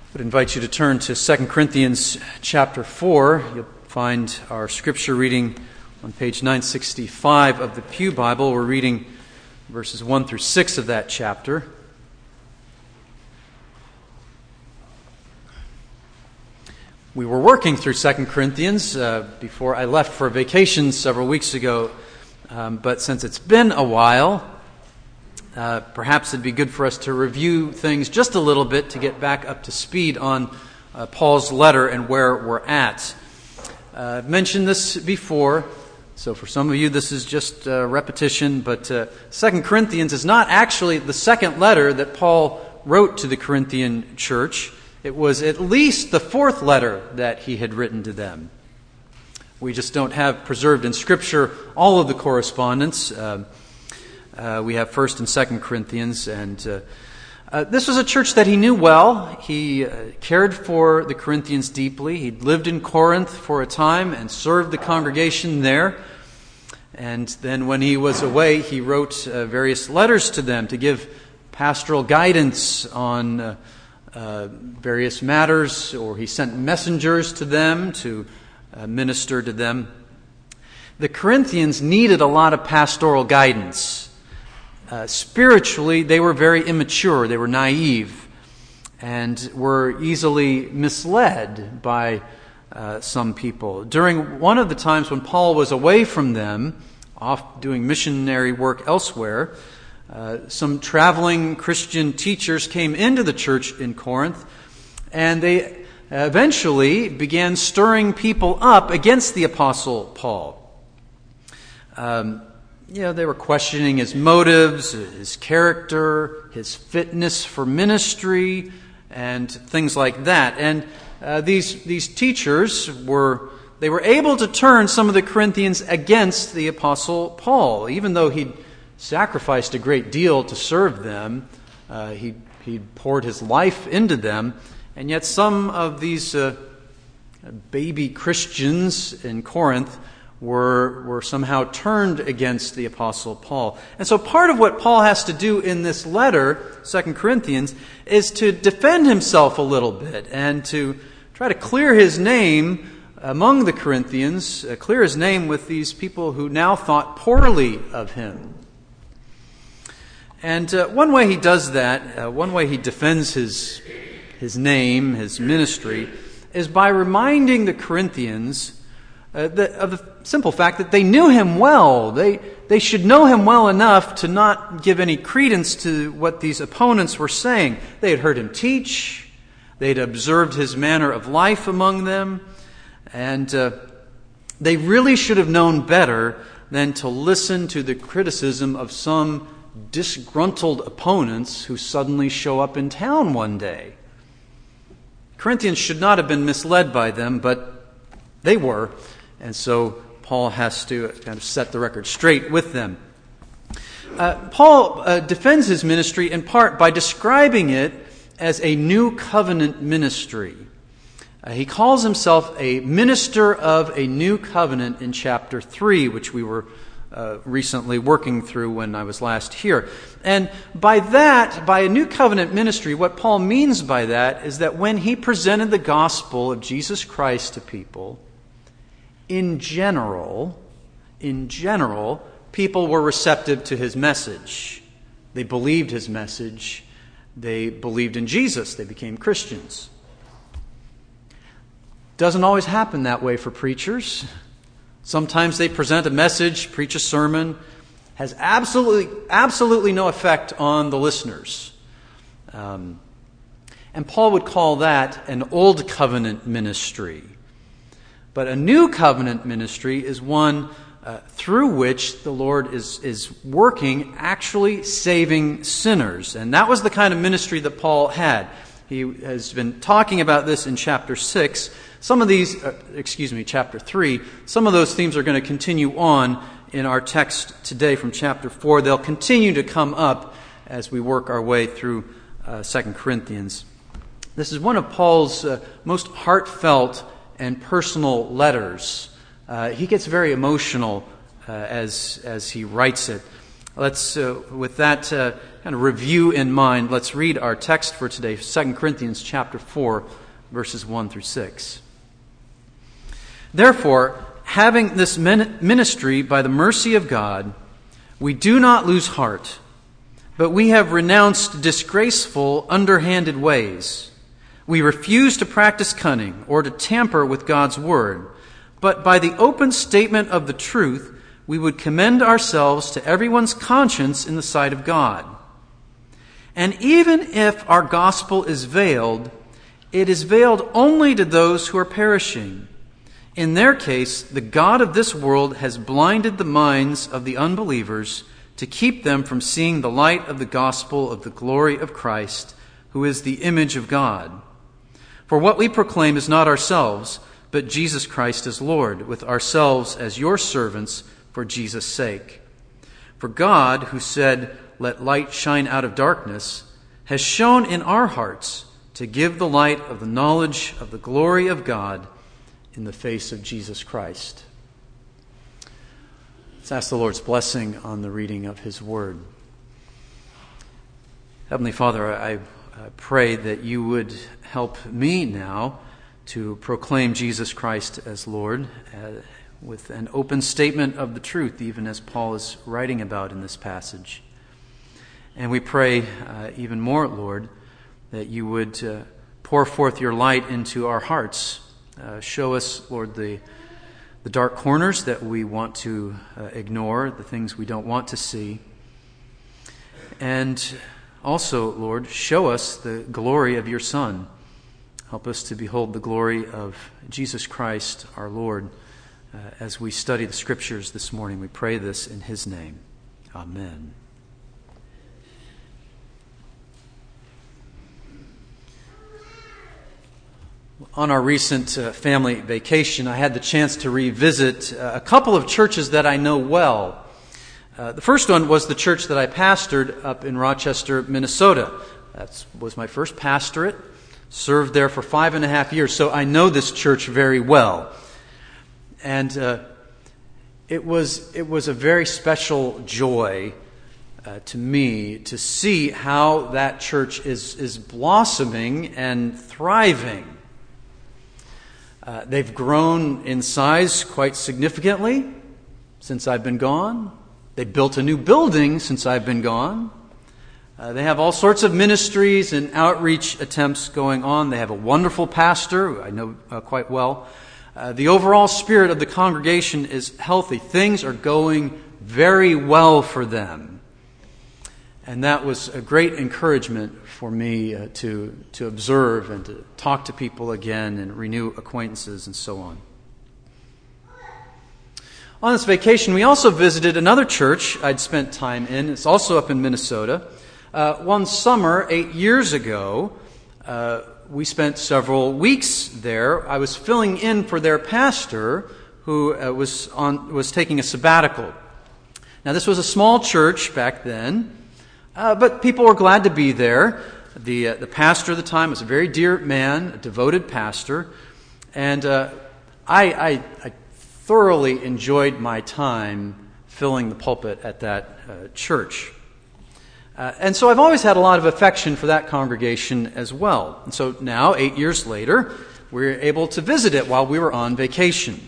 I would invite you to turn to 2 Corinthians chapter 4. You'll find our scripture reading on page 965 of the Pew Bible. We're reading verses 1 through 6 of that chapter. We were working through 2 Corinthians before I left for vacation several weeks ago, but since it's been a while, perhaps it'd be good for us to review things just a little bit to get back up to speed on Paul's letter and where we're at. I've mentioned this before, so for some of you this is just repetition, but 2 Corinthians is not actually the second letter that Paul wrote to the Corinthian church. It was at least the fourth letter that he had written to them. We just don't have preserved in Scripture all of the correspondence. We have 1st and 2nd Corinthians, and this was a church that he knew well. He cared for the Corinthians deeply. He'd lived in Corinth for a time and served the congregation there. And then when he was away, he wrote various letters to them to give pastoral guidance on various matters, or he sent messengers to them to minister to them. The Corinthians needed a lot of pastoral guidance. Spiritually, they were very immature. They were naive and were easily misled by some people. During one of the times when Paul was away from them, off doing missionary work elsewhere, some traveling Christian teachers came into the church in Corinth, and they eventually began stirring people up against the Apostle Paul. They were questioning his motives, his character, his fitness for ministry, and things like that. And these teachers were able to turn some of the Corinthians against the Apostle Paul, even though he'd sacrificed a great deal to serve them. He'd poured his life into them, and yet some of these baby Christians in Corinth were somehow turned against the Apostle Paul. And so part of what Paul has to do in this letter, 2 Corinthians, is to defend himself a little bit and to try to clear his name among the Corinthians, clear his name with these people who now thought poorly of him. And one way he does that, one way he defends his name, his ministry, is by reminding the Corinthians of the simple fact that they knew him well. They should know him well enough to not give any credence to what these opponents were saying. They had heard him teach. They'd observed his manner of life among them. And they really should have known better than to listen to the criticism of some disgruntled opponents who suddenly show up in town one day. Corinthians should not have been misled by them, but they were. And so Paul has to kind of set the record straight with them. Paul defends his ministry in part by describing it as a new covenant ministry. He calls himself a minister of a new covenant in chapter 3, which we were recently working through when I was last here. And by a new covenant ministry, what Paul means by that is that when he presented the gospel of Jesus Christ to people, in general, people were receptive to his message. They believed his message. They believed in Jesus. They became Christians. Doesn't always happen that way for preachers. Sometimes they present a message, preach a sermon, has absolutely no effect on the listeners. And Paul would call that an old covenant ministry. But a new covenant ministry is one through which the Lord is working, actually saving sinners. And that was the kind of ministry that Paul had. He has been talking about this in chapter 6. Chapter 3. Some of those themes are going to continue on in our text today from chapter 4. They'll continue to come up as we work our way through 2 Corinthians. This is one of Paul's most heartfelt and personal letters. He gets very emotional as he writes it. Let's, with that kind of review in mind, let's read our text for today, 2 Corinthians chapter 4, verses 1 through 6. Therefore, having this ministry by the mercy of God, we do not lose heart, but we have renounced disgraceful, underhanded ways. We refuse to practice cunning or to tamper with God's word, but by the open statement of the truth, we would commend ourselves to everyone's conscience in the sight of God. And even if our gospel is veiled, it is veiled only to those who are perishing. In their case, the God of this world has blinded the minds of the unbelievers to keep them from seeing the light of the gospel of the glory of Christ, who is the image of God. For what we proclaim is not ourselves, but Jesus Christ as Lord, with ourselves as your servants for Jesus' sake. For God, who said, "Let light shine out of darkness," has shone in our hearts to give the light of the knowledge of the glory of God in the face of Jesus Christ. Let's ask the Lord's blessing on the reading of His Word. Heavenly Father, I pray that you would help me now to proclaim Jesus Christ as Lord with an open statement of the truth, even as Paul is writing about in this passage. And we pray even more, Lord, that you would pour forth your light into our hearts. Show us, Lord, the dark corners that we want to ignore, the things we don't want to see. And also, Lord, show us the glory of your Son. Help us to behold the glory of Jesus Christ, our Lord, as we study the Scriptures this morning. We pray this in His name. Amen. On our recent family vacation, I had the chance to revisit a couple of churches that I know well. The first one was the church that I pastored up in Rochester, Minnesota. That was my first pastorate. Served there for 5.5 years, so I know this church very well. And it was a very special joy to me to see how that church is blossoming and thriving. They've grown in size quite significantly since I've been gone. They built a new building since I've been gone. They have all sorts of ministries and outreach attempts going on. They have a wonderful pastor, who I know quite well. The overall spirit of the congregation is healthy. Things are going very well for them. And that was a great encouragement for me to observe and to talk to people again and renew acquaintances and so on. On this vacation, we also visited another church I'd spent time in. It's also up in Minnesota. One summer, 8 years ago, we spent several weeks there. I was filling in for their pastor who was taking a sabbatical. Now, this was a small church back then, but people were glad to be there. The pastor at the time was a very dear man, a devoted pastor, and I thoroughly enjoyed my time filling the pulpit at that church. And so I've always had a lot of affection for that congregation as well. And so now, 8 years later, we're able to visit it while we were on vacation.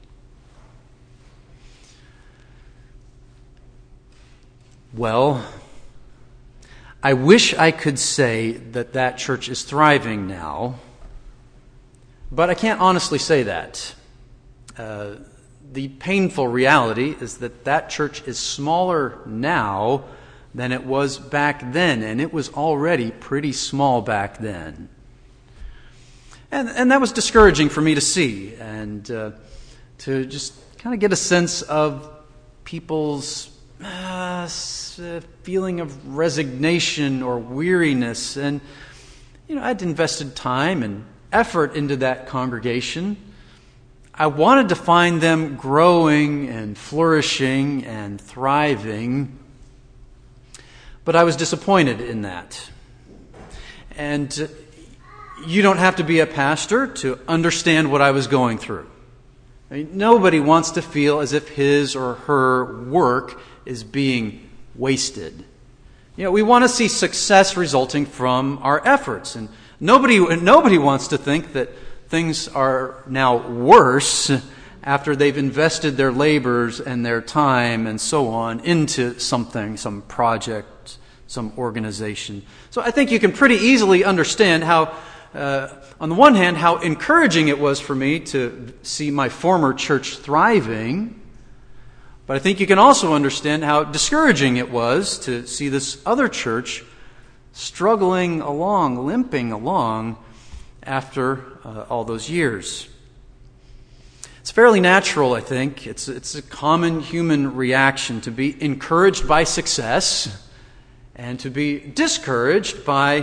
Well, I wish I could say that church is thriving now, but I can't honestly say that. The painful reality is that church is smaller now than it was back then, and it was already pretty small back then. And that was discouraging for me to see, and to just kind of get a sense of people's feeling of resignation or weariness. And, I'd invested time and effort into that congregation. I wanted to find them growing and flourishing and thriving, but I was disappointed in that. And you don't have to be a pastor to understand what I was going through. I mean, nobody wants to feel as if his or her work is being wasted. We want to see success resulting from our efforts. And nobody wants to think that things are now worse after they've invested their labors and their time and so on into something, some project, some organization. So I think you can pretty easily understand how, on the one hand, how encouraging it was for me to see my former church thriving. But I think you can also understand how discouraging it was to see this other church struggling along, limping along after all those years. It's fairly natural, I think. It's a common human reaction to be encouraged by success and to be discouraged by,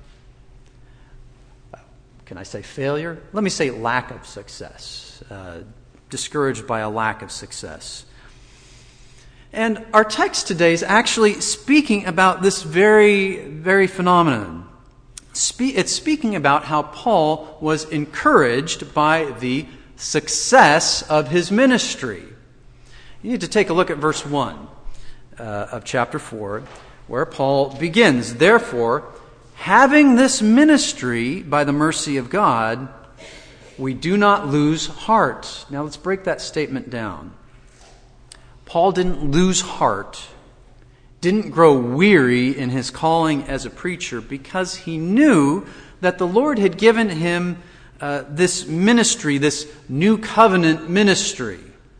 can I say failure? Let me say lack of success. Discouraged by a lack of success. And our text today is actually speaking about this very, very phenomenon. It's speaking about how Paul was encouraged by the success of his ministry. You need to take a look at verse 1 of chapter 4, where Paul begins, "Therefore, having this ministry by the mercy of God, we do not lose heart." Now let's break that statement down. Paul didn't lose heart, didn't grow weary in his calling as a preacher, because he knew that the Lord had given him this ministry, this new covenant ministry.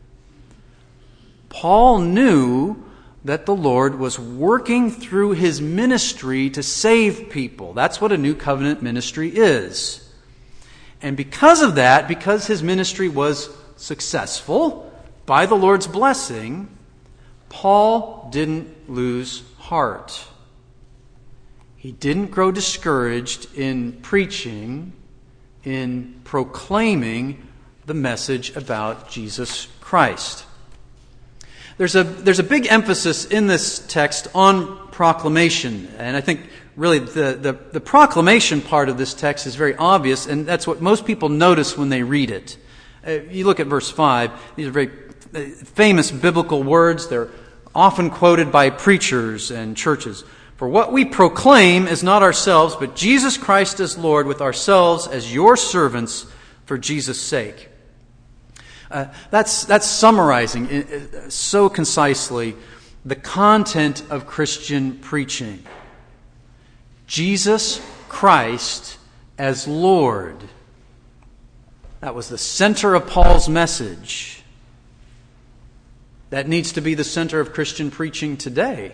Paul knew that the Lord was working through his ministry to save people. That's what a new covenant ministry is. And because of that, because his ministry was successful by the Lord's blessing, Paul didn't lose heart. He didn't grow discouraged in preaching, in proclaiming the message about Jesus Christ. There's a big emphasis in this text on proclamation, and I think really the proclamation part of this text is very obvious, and that's what most people notice when they read it. You look at verse 5, these are very famous biblical words. They're often quoted by preachers and churches. "For what we proclaim is not ourselves, but Jesus Christ as Lord, with ourselves as your servants for Jesus' sake." That's summarizing so concisely the content of Christian preaching. Jesus Christ as Lord. That was the center of Paul's message. That needs to be the center of Christian preaching today.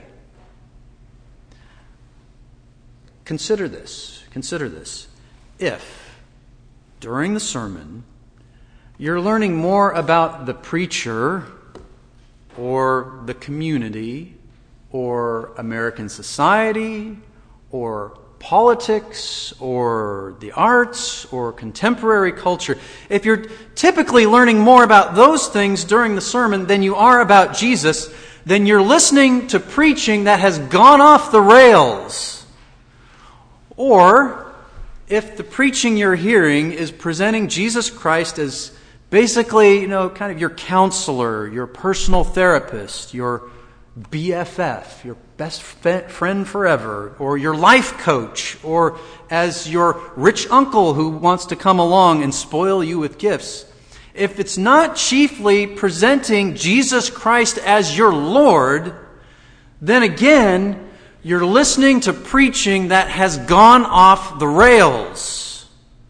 Consider this. If, during the sermon, you're learning more about the preacher or the community or American society or politics or the arts or contemporary culture, if you're typically learning more about those things during the sermon than you are about Jesus, then you're listening to preaching that has gone off the rails. Or, if the preaching you're hearing is presenting Jesus Christ as basically, kind of your counselor, your personal therapist, your BFF, your best friend forever, or your life coach, or as your rich uncle who wants to come along and spoil you with gifts, if it's not chiefly presenting Jesus Christ as your Lord, then again, you're listening to preaching that has gone off the rails.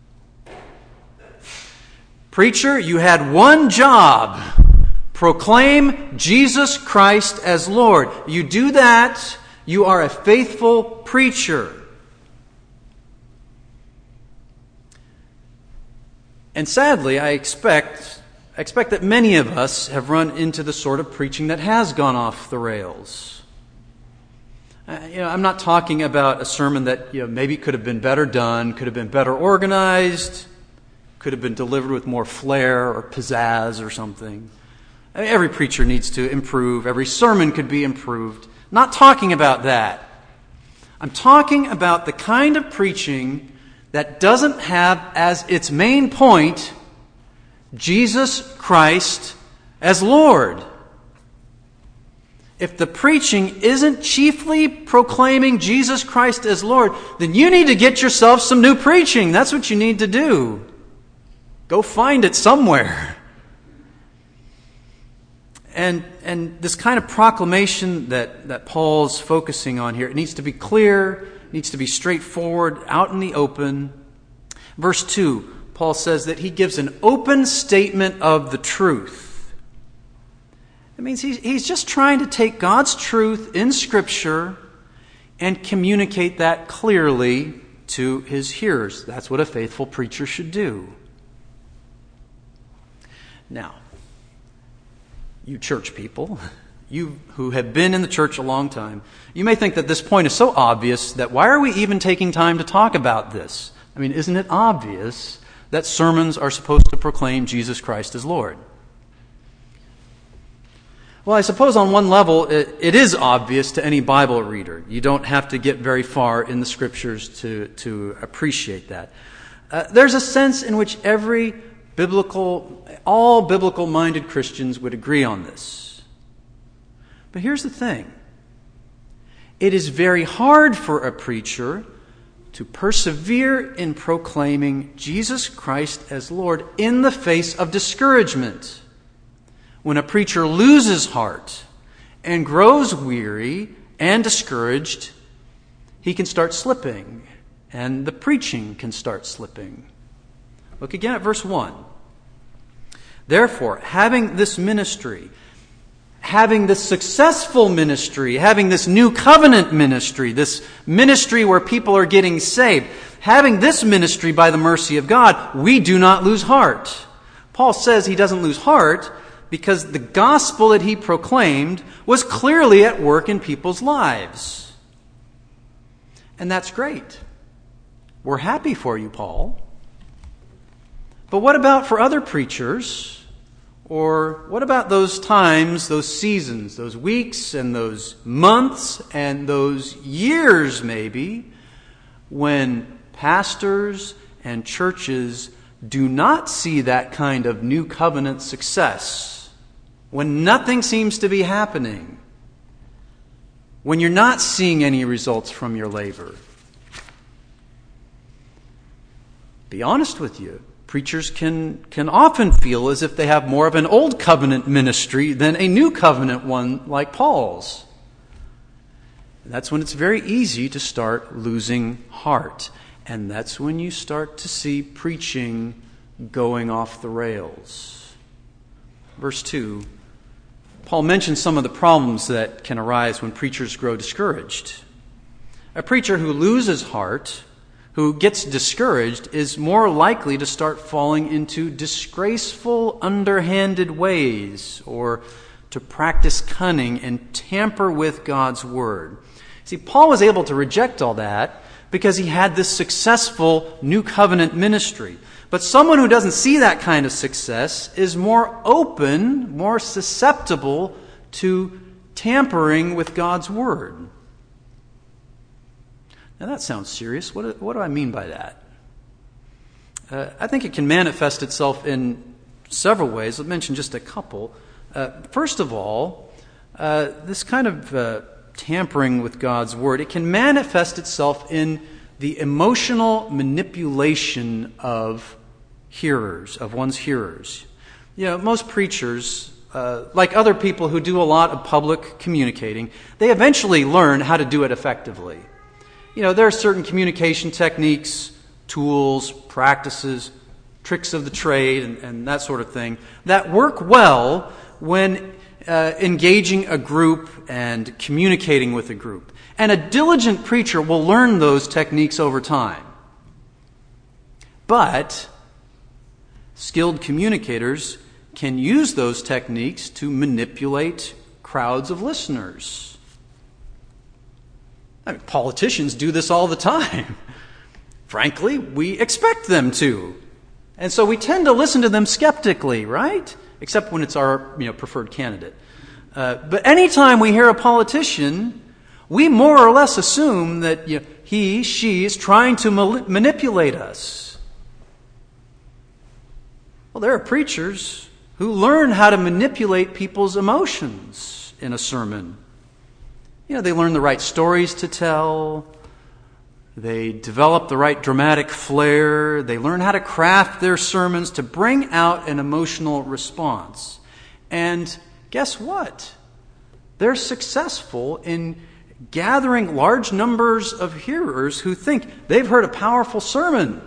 Preacher, you had one job. Proclaim Jesus Christ as Lord. You do that, you are a faithful preacher. And sadly, I expect that many of us have run into the sort of preaching that has gone off the rails. I'm not talking about a sermon that maybe could have been better done, could have been better organized, could have been delivered with more flair or pizzazz or something. Every preacher needs to improve. Every sermon could be improved. Not talking about that. I'm talking about the kind of preaching that doesn't have as its main point Jesus Christ as Lord. if the preaching isn't chiefly proclaiming Jesus Christ as Lord, then you need to get yourself some new preaching. That's what you need to do. Go find it somewhere. And this kind of proclamation that Paul's focusing on here, it needs to be clear, it needs to be straightforward, out in the open. Verse 2, Paul says that he gives an open statement of the truth. It means he's just trying to take God's truth in Scripture and communicate that clearly to his hearers. That's what a faithful preacher should do. Now, you church people, you who have been in the church a long time, you may think that this point is so obvious that why are we even taking time to talk about this? I mean, isn't it obvious that sermons are supposed to proclaim Jesus Christ as Lord? Well, I suppose on one level it is obvious to any Bible reader. You don't have to get very far in the Scriptures to appreciate that. There's a sense in which all biblical-minded Christians would agree on this. But here's the thing. It is very hard for a preacher to persevere in proclaiming Jesus Christ as Lord in the face of discouragement. When a preacher loses heart and grows weary and discouraged, he can start slipping, and the preaching can start slipping. Look again at verse 1. Therefore, having this ministry, having this successful ministry, having this new covenant ministry, this ministry where people are getting saved, having this ministry by the mercy of God, we do not lose heart. Paul says he doesn't lose heart because the gospel that he proclaimed was clearly at work in people's lives. And that's great. We're happy for you, Paul. But what about for other preachers? Or what about those times, those seasons, those weeks and those months and those years maybe when pastors and churches do not see that kind of new covenant success? When nothing seems to be happening? When you're not seeing any results from your labor? Be honest with you. Preachers can often feel as if they have more of an old covenant ministry than a new covenant one like Paul's. And that's when it's very easy to start losing heart. And that's when you start to see preaching going off the rails. Verse 2, Paul mentions some of the problems that can arise when preachers grow discouraged. A preacher who loses heart, who gets discouraged, is more likely to start falling into disgraceful, underhanded ways, or to practice cunning and tamper with God's word. See, Paul was able to reject all that because he had this successful new covenant ministry. But someone who doesn't see that kind of success is more open, more susceptible to tampering with God's word. Now that sounds serious. What do I mean by that? I think it can manifest itself in several ways. I'll mention just a couple. First of all, this kind of tampering with God's word, it can manifest itself in the emotional manipulation of hearers, of one's hearers. You know, most preachers, like other people who do a lot of public communicating, they eventually learn how to do it effectively. You know, there are certain communication techniques, tools, practices, tricks of the trade, and that sort of thing that work well when engaging a group and communicating with a group. And a diligent preacher will learn those techniques over time. But skilled communicators can use those techniques to manipulate crowds of listeners. I mean, politicians do this all the time. Frankly, we expect them to. And so we tend to listen to them skeptically, right? Except when it's our preferred candidate. But anytime we hear a politician, we more or less assume that he, she is trying to manipulate us. Well, there are preachers who learn how to manipulate people's emotions in a sermon They learn the right stories to tell. They develop the right dramatic flair. They learn how to craft their sermons to bring out an emotional response. And guess what? They're successful in gathering large numbers of hearers who think they've heard a powerful sermon.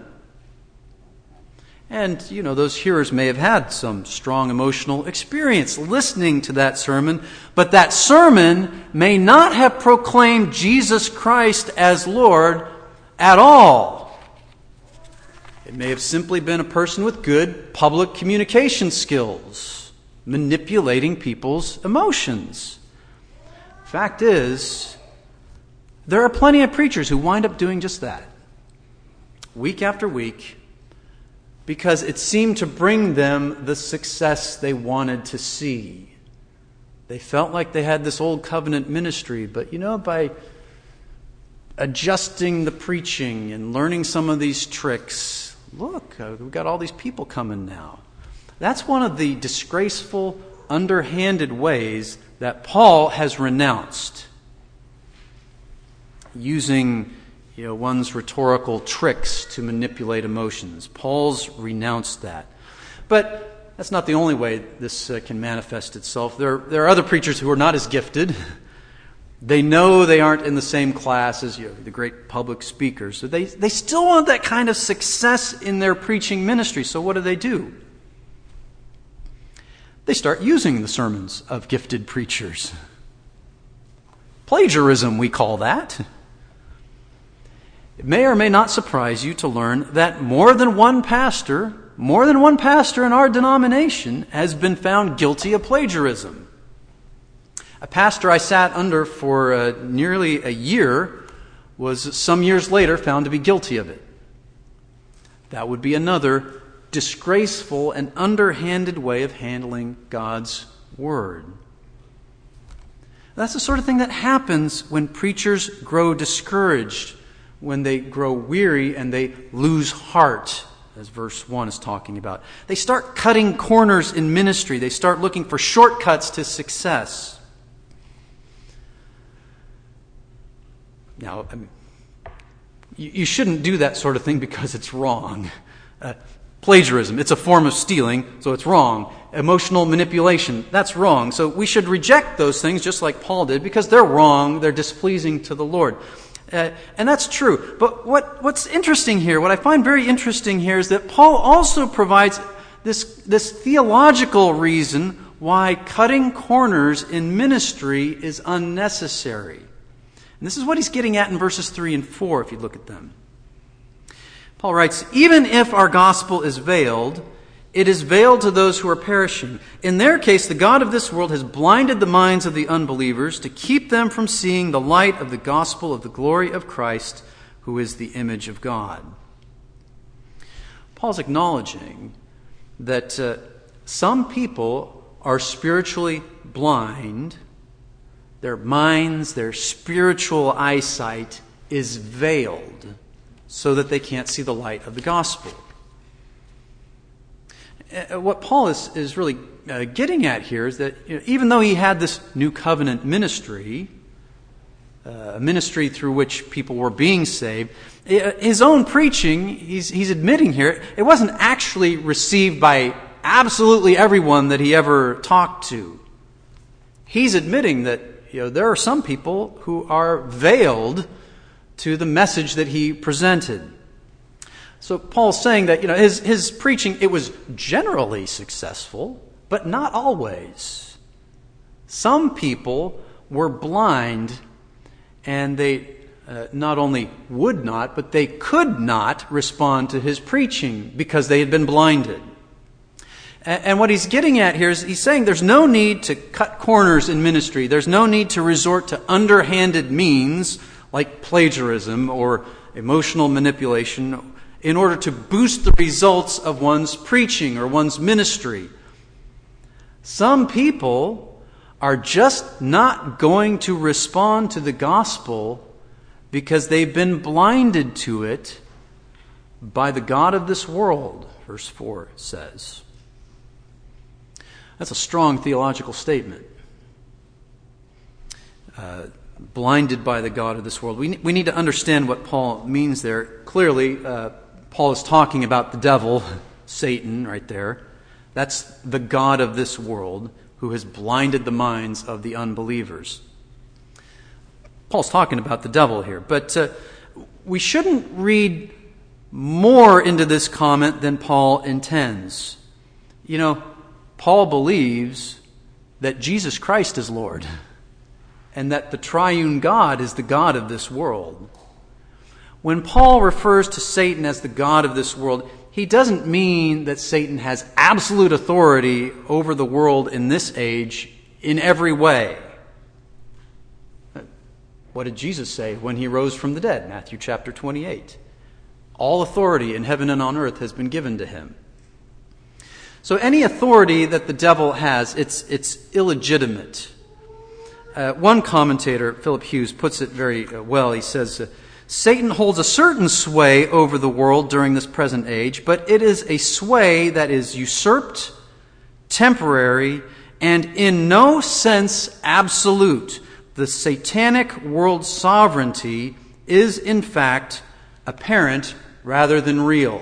And, those hearers may have had some strong emotional experience listening to that sermon, but that sermon may not have proclaimed Jesus Christ as Lord at all. It may have simply been a person with good public communication skills, manipulating people's emotions. Fact is, there are plenty of preachers who wind up doing just that, week after week, because it seemed to bring them the success they wanted to see. They felt like they had this old covenant ministry, but by adjusting the preaching and learning some of these tricks, look, we've got all these people coming now. That's one of the disgraceful, underhanded ways that Paul has renounced. Using one's rhetorical tricks to manipulate emotions. Paul's renounced that. But that's not the only way this can manifest itself. There are other preachers who are not as gifted. They know they aren't in the same class as the great public speakers. So they still want that kind of success in their preaching ministry. So what do? They start using the sermons of gifted preachers. Plagiarism, we call that. It may or may not surprise you to learn that more than one pastor in our denomination has been found guilty of plagiarism. A pastor I sat under for nearly a year was some years later found to be guilty of it. That would be another disgraceful and underhanded way of handling God's Word. That's the sort of thing that happens when preachers grow discouraged, when they grow weary and they lose heart, as verse 1 is talking about. They start cutting corners in ministry. They start looking for shortcuts to success. Now, you shouldn't do that sort of thing because it's wrong. Plagiarism, it's a form of stealing, so it's wrong. Emotional manipulation, that's wrong. So we should reject those things just like Paul did because they're wrong, they're displeasing to the Lord. And that's true. But what's interesting here, what I find very interesting here is that Paul also provides this theological reason why cutting corners in ministry is unnecessary. And this is what he's getting at in verses 3 and 4, if you look at them. Paul writes, "Even if our gospel is veiled, it is veiled to those who are perishing. In their case, the God of this world has blinded the minds of the unbelievers to keep them from seeing the light of the gospel of the glory of Christ, who is the image of God." Paul's acknowledging that some people are spiritually blind. Their minds, their spiritual eyesight is veiled so that they can't see the light of the gospel. What Paul is really getting at here is that even though he had this new covenant ministry, a ministry through which people were being saved, his own preaching, he's admitting here, it wasn't actually received by absolutely everyone that he ever talked to. He's admitting that there are some people who are veiled to the message that he presented. So Paul's saying that his preaching, it was generally successful, but not always. Some people were blind, and they not only would not, but they could not respond to his preaching because they had been blinded. And what he's getting at here is he's saying there's no need to cut corners in ministry. There's no need to resort to underhanded means like plagiarism or emotional manipulation in order to boost the results of one's preaching or one's ministry. Some people are just not going to respond to the gospel because they've been blinded to it by the God of this world, verse 4 says. That's a strong theological statement. blinded by the god of this world. We need to understand what Paul means there. Clearly, Paul is talking about the devil, Satan, right there. That's the god of this world who has blinded the minds of the unbelievers. Paul's talking about the devil here, but we shouldn't read more into this comment than Paul intends. You know, Paul believes that Jesus Christ is Lord and that the triune God is the God of this world. When Paul refers to Satan as the god of this world, he doesn't mean that Satan has absolute authority over the world in this age in every way. What did Jesus say when he rose from the dead? Matthew chapter 28. All authority in heaven and on earth has been given to him. So any authority that the devil has, it's illegitimate. One commentator, Philip Hughes, puts it very well. He says, Satan holds a certain sway over the world during this present age, but it is a sway that is usurped, temporary, and in no sense absolute. The satanic world sovereignty is, in fact, apparent rather than real.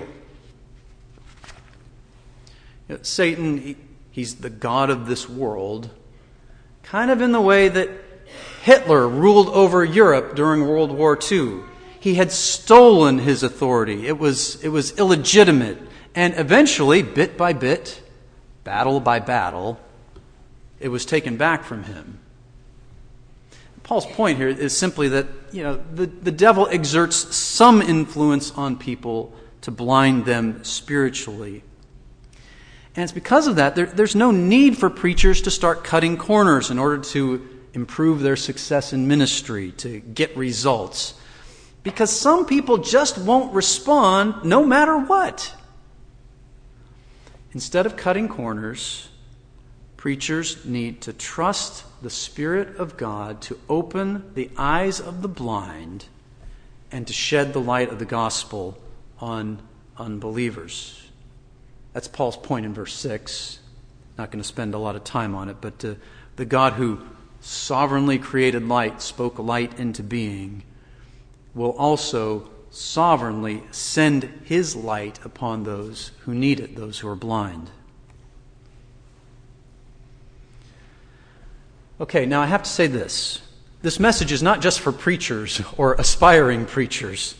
Satan, he's the god of this world, kind of in the way that Hitler ruled over Europe during World War II. He had stolen his authority. It was illegitimate. And eventually, bit by bit, battle by battle, it was taken back from him. Paul's point here is simply that, the devil exerts some influence on people to blind them spiritually. And it's because of that, there's no need for preachers to start cutting corners in order to improve their success in ministry, to get results. Because some people just won't respond no matter what. Instead of cutting corners, preachers need to trust the Spirit of God to open the eyes of the blind and to shed the light of the gospel on unbelievers. That's Paul's point in verse 6. Not going to spend a lot of time on it, but the God who sovereignly created light, spoke light into being, will also sovereignly send his light upon those who need it, those who are blind. Okay, now I have to say this. This message is not just for preachers or aspiring preachers.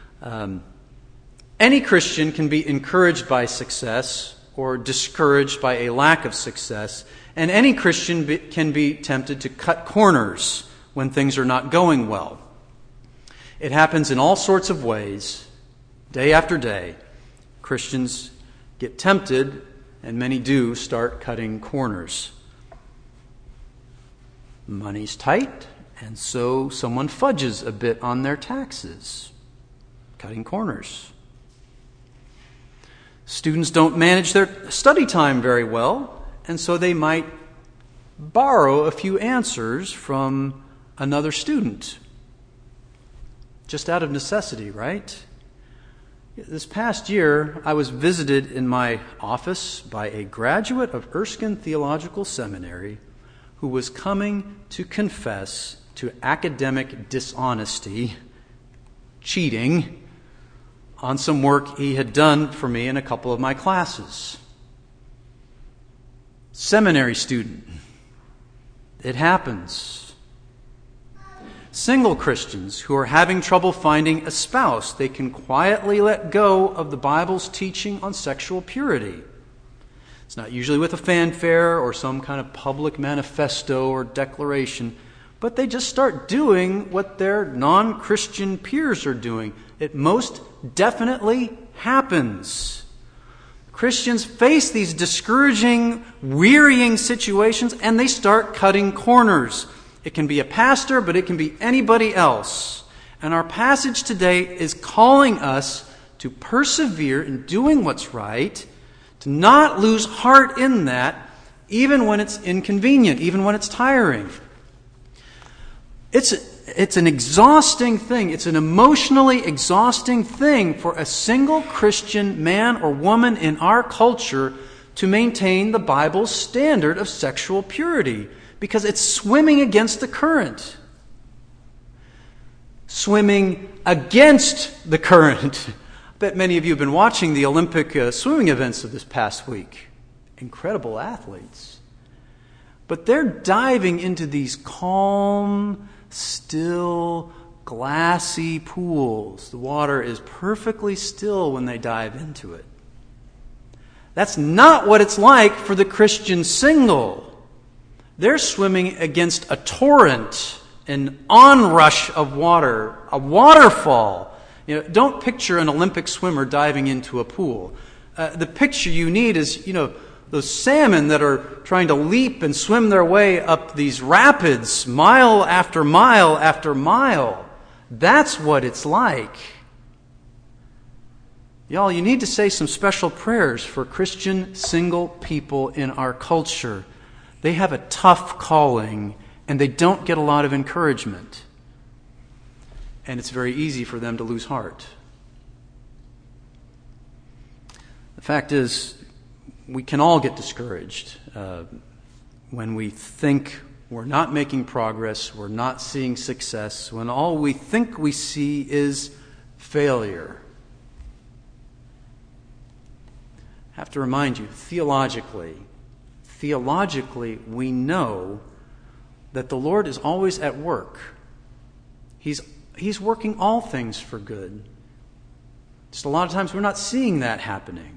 Any Christian can be encouraged by success or discouraged by a lack of success, and any Christian can be tempted to cut corners when things are not going well. It happens in all sorts of ways. Day after day, Christians get tempted, and many do start cutting corners. Money's tight, and so someone fudges a bit on their taxes, cutting corners. Students don't manage their study time very well, and so they might borrow a few answers from another student. Just out of necessity, right? This past year, I was visited in my office by a graduate of Erskine Theological Seminary who was coming to confess to academic dishonesty, cheating, on some work he had done for me in a couple of my classes. Seminary student. It happens. Single Christians who are having trouble finding a spouse, they can quietly let go of the Bible's teaching on sexual purity. It's not usually with a fanfare or some kind of public manifesto or declaration, but they just start doing what their non-Christian peers are doing. It most definitely happens. Christians face these discouraging, wearying situations, and they start cutting corners. It can be a pastor, but it can be anybody else. And our passage today is calling us to persevere in doing what's right, to not lose heart in that, even when it's inconvenient, even when it's tiring. It's an exhausting thing. It's an emotionally exhausting thing for a single Christian man or woman in our culture to maintain the Bible's standard of sexual purity, because it's swimming against the current. swimming against the current. I bet many of you have been watching the Olympic swimming events of this past week. Incredible athletes. But they're diving into these calm, still, glassy pools. The water is perfectly still when they dive into it. That's not what it's like for the Christian single. They're swimming against a torrent, an onrush of water, a waterfall. Don't picture an Olympic swimmer diving into a pool. The picture you need is, those salmon that are trying to leap and swim their way up these rapids, mile after mile after mile. That's what it's like. Y'all, you need to say some special prayers for Christian single people in our culture. They have a tough calling, and they don't get a lot of encouragement. And it's very easy for them to lose heart. The fact is, we can all get discouraged when we think we're not making progress, we're not seeing success, when all we think we see is failure. I have to remind you, theologically, we know that the Lord is always at work. He's working all things for good. Just a lot of times we're not seeing that happening.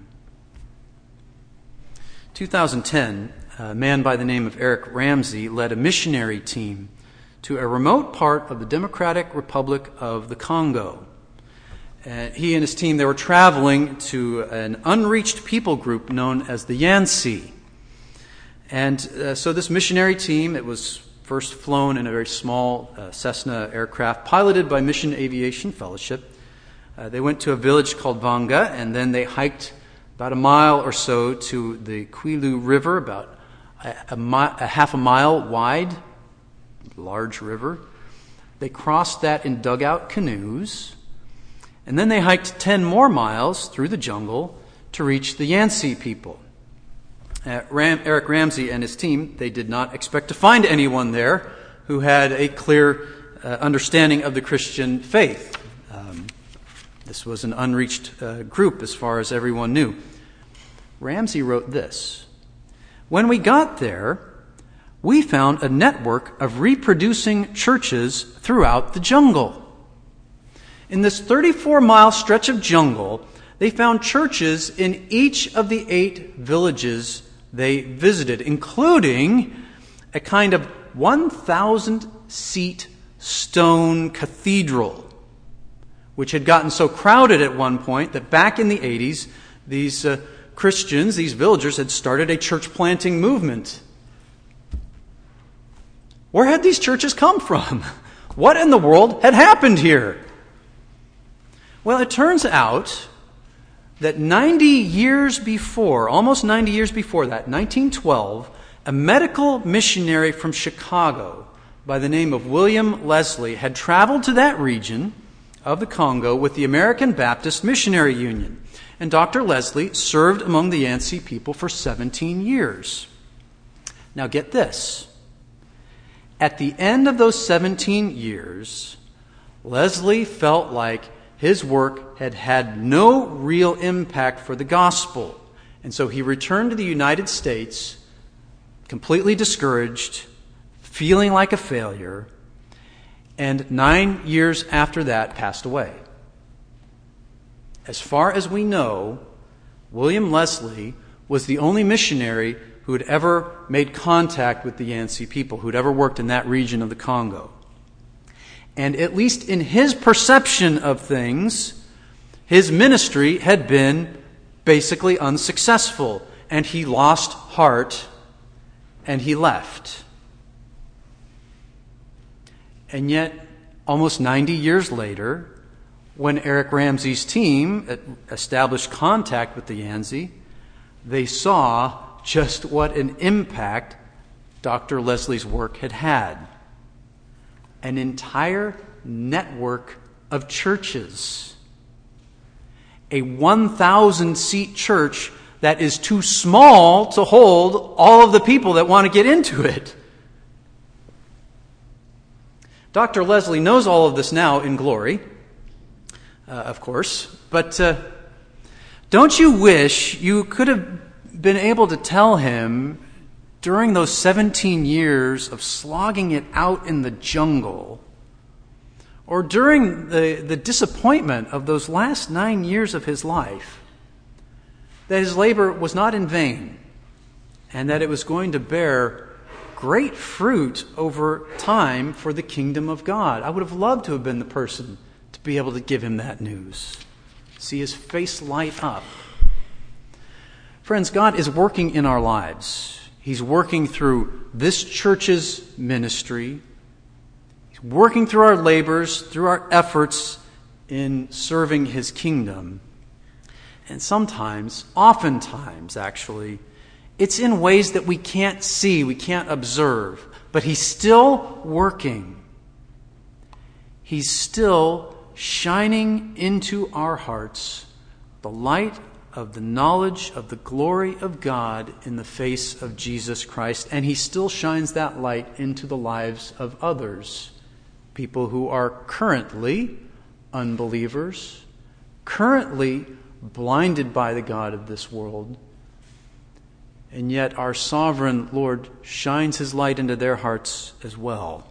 2010, a man by the name of Eric Ramsey led a missionary team to a remote part of the Democratic Republic of the Congo. He and his team, they were traveling to an unreached people group known as the Yansi. And so this missionary team, it was first flown in a very small Cessna aircraft piloted by Mission Aviation Fellowship. They went to a village called Vanga, and then they hiked about a mile or so to the Kwilu River, about a half a mile wide, large river. They crossed that in dugout canoes. And then they hiked 10 more miles through the jungle to reach the Yansi people. Eric Ramsey and his team, they did not expect to find anyone there who had a clear understanding of the Christian faith. This was an unreached group as far as everyone knew. Ramsey wrote this: "When we got there, we found a network of reproducing churches throughout the jungle. In this 34-mile stretch of jungle, they found churches in each of the 8 villages they visited, including a kind of 1,000-seat stone cathedral, which had gotten so crowded at one point that back in the 80s, these Christians, these villagers, had started a church planting movement." Where had these churches come from? What in the world had happened here? Well, it turns out that 90 years before, almost 90 years before that, 1912, a medical missionary from Chicago by the name of William Leslie had traveled to that region of the Congo with the American Baptist Missionary Union. And Dr. Leslie served among the Yansi people for 17 years. Now get this. At the end of those 17 years, Leslie felt like his work had had no real impact for the gospel. And so he returned to the United States, completely discouraged, feeling like a failure, and 9 years after that passed away. As far as we know, William Leslie was the only missionary who had ever made contact with the Yansi people, who had ever worked in that region of the Congo. And at least in his perception of things, his ministry had been basically unsuccessful, and he lost heart, and he left. And yet, almost 90 years later, when Eric Ramsey's team established contact with the Yansi, they saw just what an impact Dr. Leslie's work had had. An entire network of churches. A 1,000-seat church that is too small to hold all of the people that want to get into it. Dr. Leslie knows all of this now in glory, of course, but don't you wish you could have been able to tell him during those 17 years of slogging it out in the jungle, or during the disappointment of those last 9 years of his life, that his labor was not in vain, and that it was going to bear great fruit over time for the kingdom of God? I would have loved to have been the person to be able to give him that news. See his face light up. Friends, God is working in our lives. He's working through this church's ministry. He's working through our labors, through our efforts in serving His kingdom. And sometimes, oftentimes actually, it's in ways that we can't see, we can't observe. But He's still working. He's still shining into our hearts the light of the knowledge of the glory of God in the face of Jesus Christ. And He still shines that light into the lives of others, people who are currently unbelievers, currently blinded by the god of this world. And yet our sovereign Lord shines His light into their hearts as well.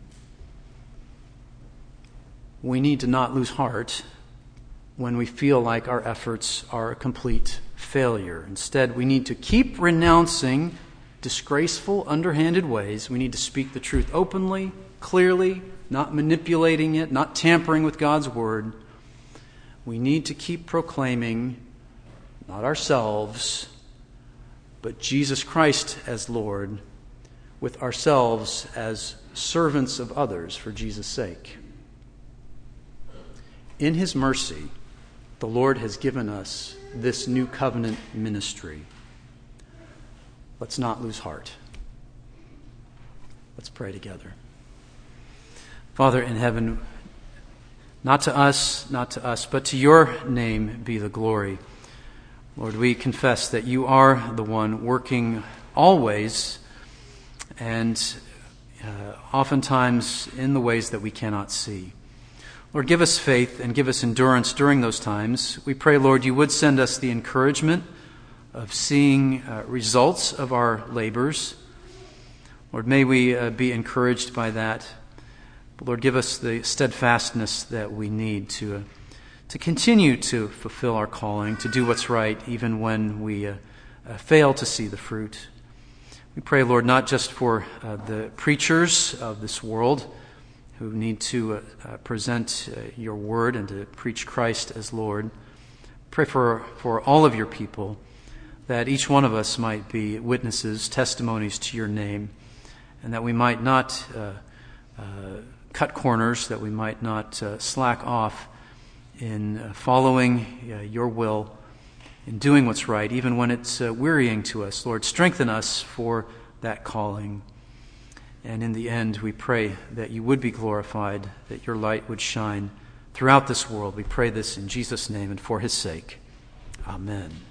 We need to not lose heart when we feel like our efforts are a complete failure. Instead, we need to keep renouncing disgraceful, underhanded ways. We need to speak the truth openly, clearly, not manipulating it, not tampering with God's word. We need to keep proclaiming not ourselves, but Jesus Christ as Lord, with ourselves as servants of others for Jesus' sake. In His mercy, the Lord has given us this new covenant ministry. Let's not lose heart. Let's pray together. Father in heaven, not to us, but to Your name be the glory. Lord, we confess that You are the one working always and oftentimes in the ways that we cannot see. Lord, give us faith and give us endurance during those times. We pray, Lord, You would send us the encouragement of seeing results of our labors. Lord, may we be encouraged by that. But Lord, give us the steadfastness that we need to continue to fulfill our calling, to do what's right, even when we fail to see the fruit. We pray, Lord, not just for the preachers of this world who need to present Your word and to preach Christ as Lord. Pray for all of Your people, that each one of us might be witnesses, testimonies to Your name, and that we might not cut corners, that we might not slack off in following Your will, in doing what's right, even when it's wearying to us. Lord, strengthen us for that calling. And in the end, we pray that You would be glorified, that Your light would shine throughout this world. We pray this in Jesus' name and for His sake. Amen.